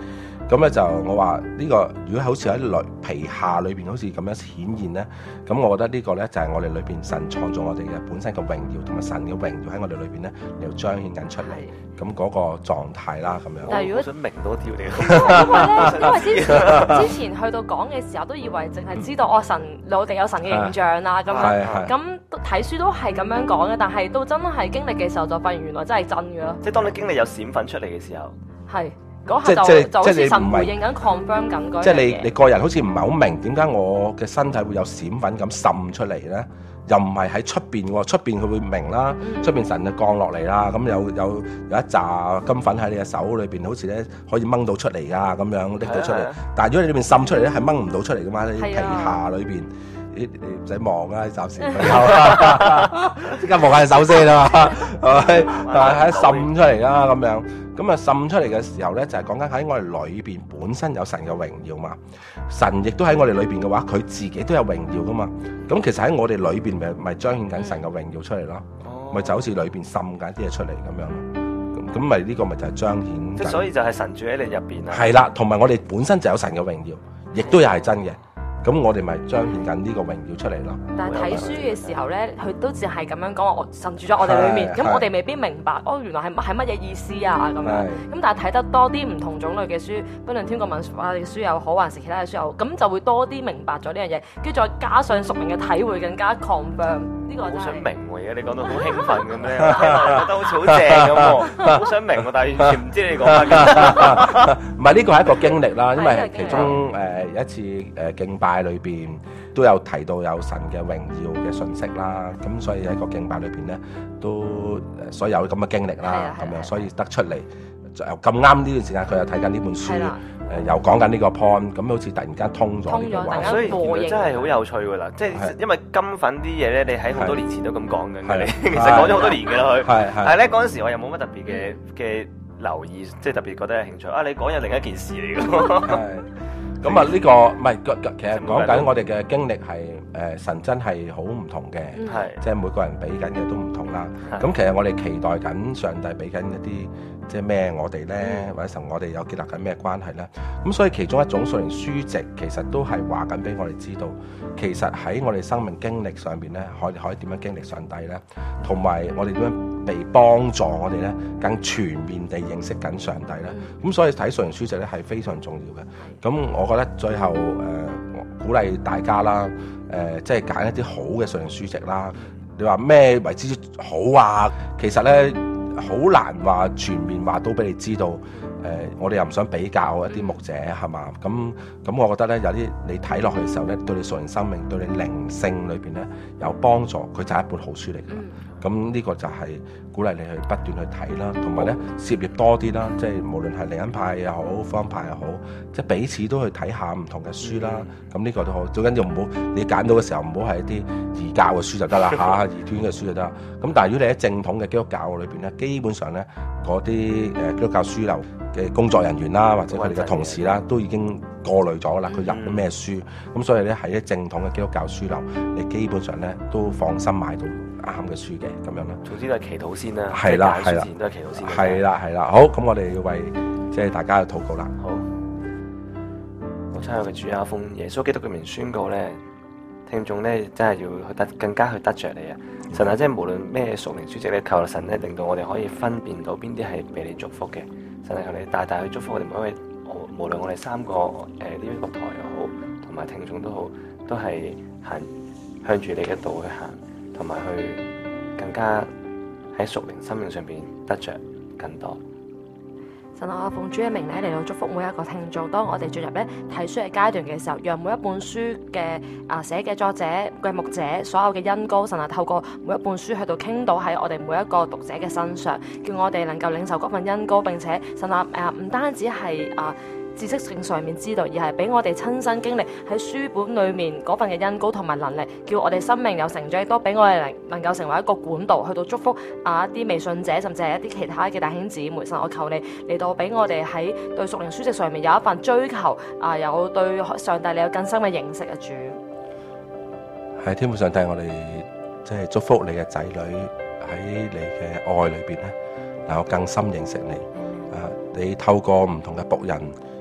咁咧就我話呢個如果好似喺裏皮下裏邊好似咁樣顯現咧，咁我覺得呢個咧就係我哋裏邊神創造我哋嘅本身嘅榮耀同埋神嘅榮耀喺我哋裏邊咧，又彰顯緊出嚟，咁嗰個狀態啦咁樣。 但係如果想明多啲你， 因為咧，因為之前之前去到講嘅時候，都以為淨係知道哦神，我哋有神嘅形象啦咁樣，咁睇書都係咁樣講嘅，但係到真係經歷嘅時候，就發現原來真係真嘅咯。 即係當你經歷有閃粉出嚟嘅時候， 係。嗰下就就好似神回應緊 confirm 緊嗰樣嘢。 即係你你個人好似唔係好明點解我嘅身體會有閃粉咁滲出嚟咧？又唔係喺出邊喎，出邊佢會明啦，出邊神就降落嚟啦，咁有有有一紮金粉喺你嘅手裏邊，好似咧可以掹到出嚟噶咁樣拎到出嚟。但係如果你裏邊滲出嚟咧，係掹唔到出嚟噶嘛？你皮下裏邊。你唔使望啊！暫時即刻望下隻手先啊嘛，係咪？係滲出嚟啦咁樣，咁啊滲出嚟嘅時候咧，就係講緊喺我哋裏邊本身有神嘅榮耀嘛。神亦都喺我哋裏邊嘅話，佢自己都有榮耀噶嘛。咁其實喺我哋裏邊咪咪彰顯緊神嘅榮耀出嚟咯，咪、哦、就好似裏邊滲緊啲嘢出嚟咁樣咯。咁咁咪呢個咪就係彰顯。 即所以就係神住喺你入邊啊。 係啦，同埋我哋本身就有神嘅榮耀，亦都又係真嘅。咁我哋咪彰顯緊呢個榮耀出嚟咯。 但係睇書嘅時候咧，佢都只係咁樣講話，我神住咗我哋裏面，咁我哋未必明白，哦原來係係乜嘢意思啊咁樣。咁但係睇得多啲唔同種類嘅書，不論天國文化嘅書又好，還是其他嘅書又好，咁就會多啲明白咗呢樣嘢，跟住再加上屬靈嘅體會，更加 confirm 呢個。好想明喎，而家你講到好興奮咁咧，覺得好似好正咁喎，好想明喎，但係完全唔知你講乜嘅。 唔係呢個係一個經歷啦，因為其中誒有一次誒敬拜裏邊都有提到有神嘅榮耀嘅信息啦，咁所以喺個敬拜裏邊咧都所以有咁嘅經歷啦，咁樣所以得出嚟又咁啱呢段時間佢又睇緊呢本書，誒又講緊呢個 point，咁好似突然間通咗呢個話， 所以原來真係好有趣㗎啦，即係因為金粉啲嘢咧，你喺好多年前都咁講緊嘅，你其實講咗好多年嘅啦佢，但係咧嗰陣時我又冇乜特別嘅嘅留意，即係特別覺得有興趣啊！你講有另一件事嚟㗎。咁啊，呢個唔係，其實講緊我哋嘅經歷係誒神真係好唔同嘅，即係每個人俾緊嘅都唔同啦。咁其實我哋期待緊上帝俾緊一啲即係咩我哋咧，或者同我哋有建立緊咩關係咧？咁所以其中一種屬靈書籍其實都係話緊俾我哋知道，其實喺我哋生命經歷上邊咧，可以可以點樣經歷上帝咧，同埋我哋點樣被幫助我哋咧，更全面地認識緊上帝咧。咁所以睇屬靈書籍咧係非常重要嘅。咁我覺得最後誒、呃、鼓勵大家啦，誒、呃、即係揀一啲好嘅屬靈書籍啦。你話咩為之好啊？其實咧好難話全面話到俾你知道。誒、呃，我哋又唔想比較一啲牧者係嘛？咁咁，我覺得咧有啲你睇落去嘅時候咧，對你屬靈生命、對你靈性裏邊咧有幫助，佢就係一本好書嚟㗎。咁呢個就係鼓勵你去不斷去睇啦，同埋咧涉獵多啲啦，即係無論係靈恩派又好、福音派又好，即係彼此都去睇下唔同嘅書啦。咁呢、嗯、個都好，最緊要唔好你揀到嘅時候唔好係一啲異教嘅書就得啦嚇，異端嘅書就得。咁但係如果你喺正統嘅基督教裏邊咧，基本上咧嗰啲誒基督教書樓嘅工作人員啦，或者佢哋嘅同事啦，都已經過濾咗啦，佢入咗咩書，咁、嗯、所以咧喺一正統嘅基督教書樓，你基本上咧都放心買到啱嘅書嘅咁樣啦。 總之都係祈禱先啦， 係啦係啦， 都係祈禱先。 係啦係啦，好，咁我哋要為即係大家去禱告啦。 好，我親愛嘅主啊，奉耶穌基督嘅名宣告咧，聽眾咧真係要去得更加去得着你啊！神啊，即係無論咩屬靈書籍咧，求神咧令到我哋可以分辨到邊啲係俾你祝福嘅。神啊，求你大大去祝福我哋每一位，無論我哋三個誒呢一個台又好，同埋聽眾都好，都係行向住你嘅道去行，同埋去更加喺屬靈生命上邊得着更多。 神啊，我奉主嘅名咧嚟到祝福每一個聽眾。當我哋進入咧睇書嘅階段嘅時候，讓每一本書嘅啊寫嘅作者嘅牧者所有嘅恩膏，神啊透過每一本書去到傾倒喺我哋每一個讀者嘅身上，叫我哋能夠領受嗰份恩膏，並且神啊誒唔單止係啊知識性上面知道，而係俾我哋親身經歷喺書本裏面嗰份嘅恩膏同埋能力，叫我哋生命有成長，亦都俾我哋能能夠成為一個管道，去到祝福啊一啲未信者，甚至係一啲其他嘅弟兄姊妹。神，我求你嚟到俾我哋喺對屬靈書籍上面有一份追求，啊有對上帝你有更深嘅認識啊！主喺天父上帝，我哋即係祝福你嘅仔女喺你嘅愛裏邊咧，能夠更深認識你。啊，你透過唔同嘅僕人。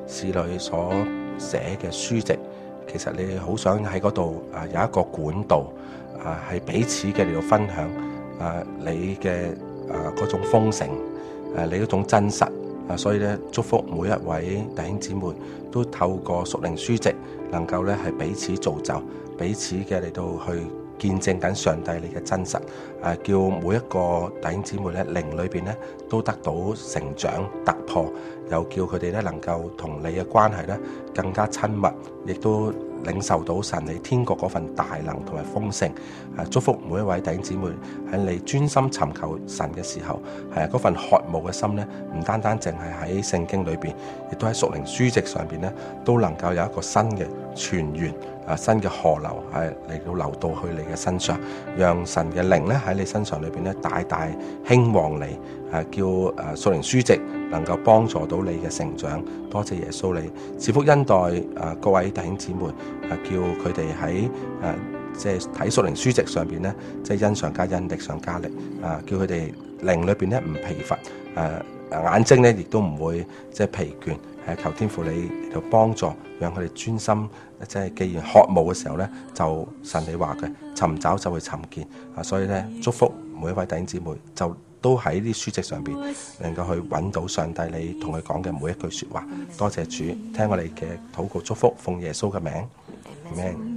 使女所寫嘅書籍，其實你好想喺嗰度啊有一個管道啊，係彼此嘅嚟到分享啊你嘅啊嗰種豐盛，誒你嗰種真實啊，所以咧祝福每一位弟兄姊妹都透過屬靈書籍，能夠咧係彼此造就，彼此嘅嚟到去見證緊上帝你嘅真實，誒叫每一個弟兄姊妹咧靈裏邊咧都得到成長突破，又叫佢哋咧能夠同你嘅關係咧更加親密，亦都領受到神你天國嗰份大能同埋豐盛。誒祝福每一位弟兄姊妹喺你專心尋求神嘅時候，係嗰份渴慕嘅心咧，唔單單淨係喺聖經裏邊，亦都喺屬靈書籍上邊咧，都能夠有一個新嘅泉源。啊！新嘅河流係嚟到流到去你嘅身上，讓神嘅靈咧喺你身上裏邊咧大大興旺你，誒叫誒屬靈書籍能夠幫助到你嘅成長。多謝耶穌你賜福恩待誒各位弟兄姊妹，誒叫佢哋喺誒即係睇屬靈書籍上邊咧，即係恩上加恩，力上加力，啊叫佢哋靈裏邊咧唔疲乏，誒眼睛咧亦都唔會即係疲倦。係求天父你嚟到幫助，讓佢哋專心，即係既然渴慕嘅時候咧，就神你話嘅尋找就會尋見啊！所以咧，祝福每一位弟兄姊妹，就都喺啲書籍上邊能夠去揾到上帝你同佢講嘅每一句説話。多謝主，聽我哋嘅禱告祝福，奉耶穌嘅名，阿們。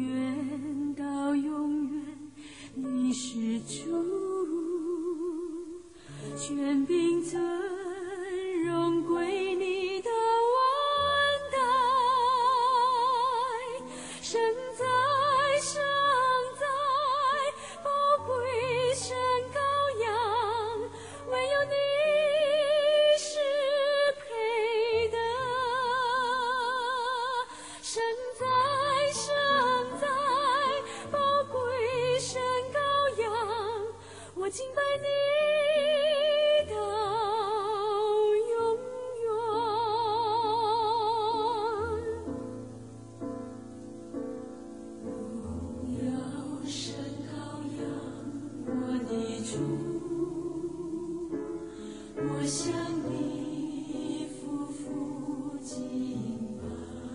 敬拜你到永远，荣耀神羔羊，我的主，我向你夫妇敬拜，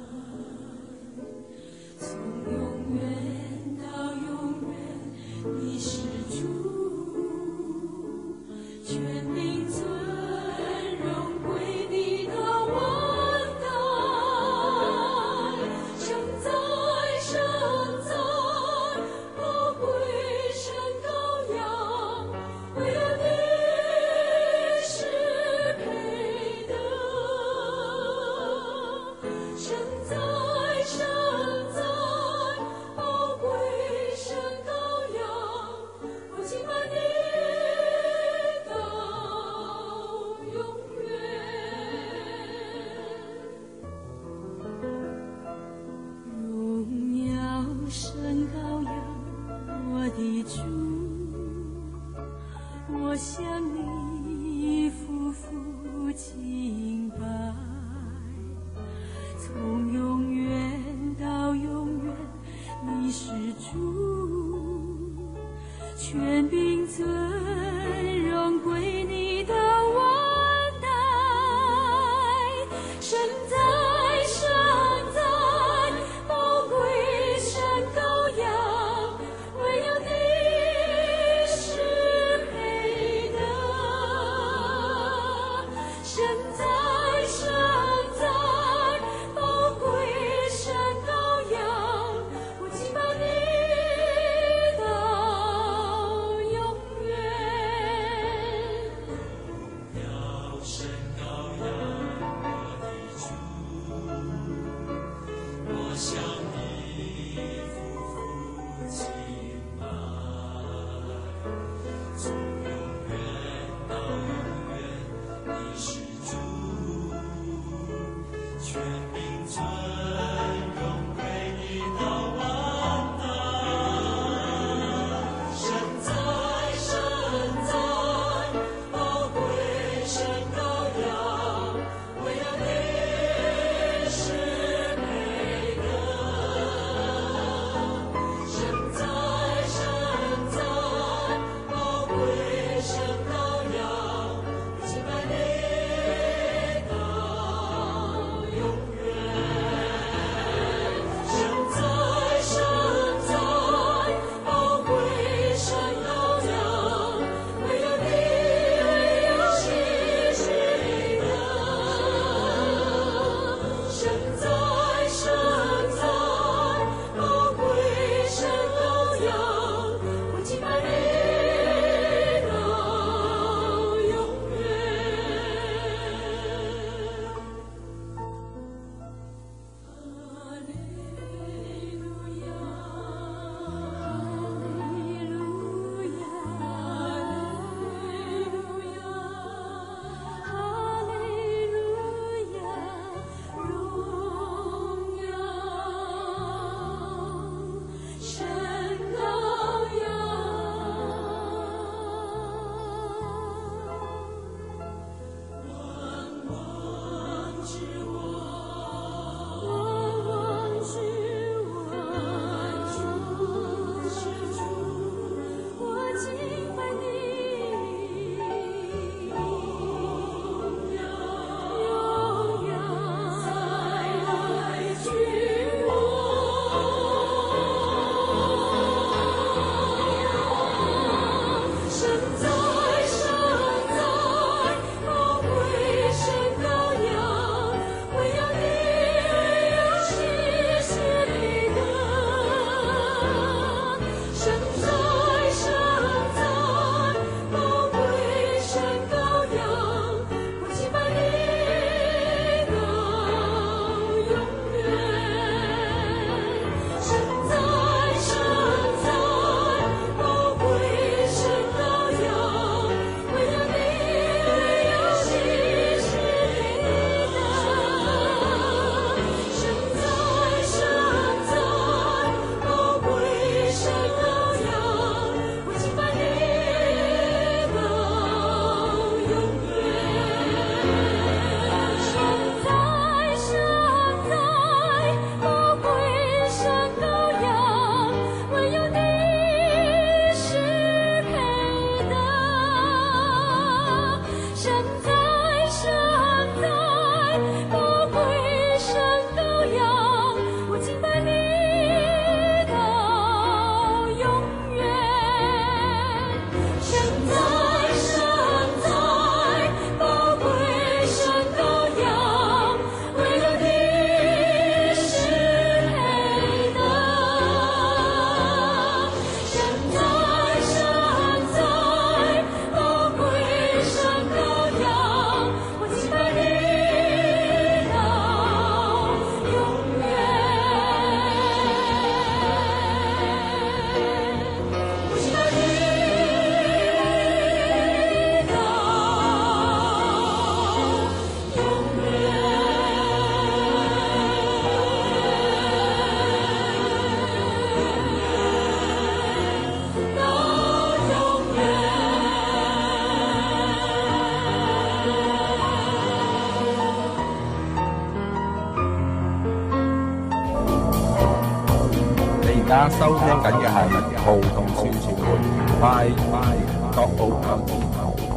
从永远到永远，你是主。全名尊荣归你的万代，圣哉圣哉，宝贵神羔羊，唯有你是配得。圣哉圣哉，宝贵神羔羊，我敬拜你。神羔羊，我的主，我向你夫妇敬拜，从永远到永远，你是主，权柄尊荣归你的万代，神在。现在而家收聽緊嘅係葡萄樹傳媒快快國奧。